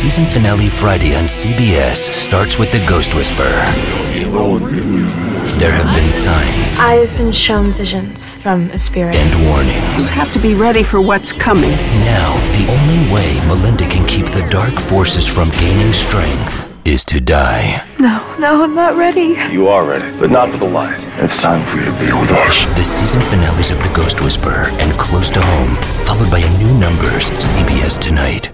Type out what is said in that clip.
season finale Friday on CBS starts with the Ghost Whisperer. There have been signs. I've been shown visions from a spirit. And warnings. You have to be ready for what's coming. Now, the only way Melinda can keep the dark forces from gaining strength is to die. No, I'm not ready. You are ready, but not for the light. It's time for you to be with us. The season finales of The Ghost Whisperer and Close to Home, followed by a new Numbers, CBS tonight.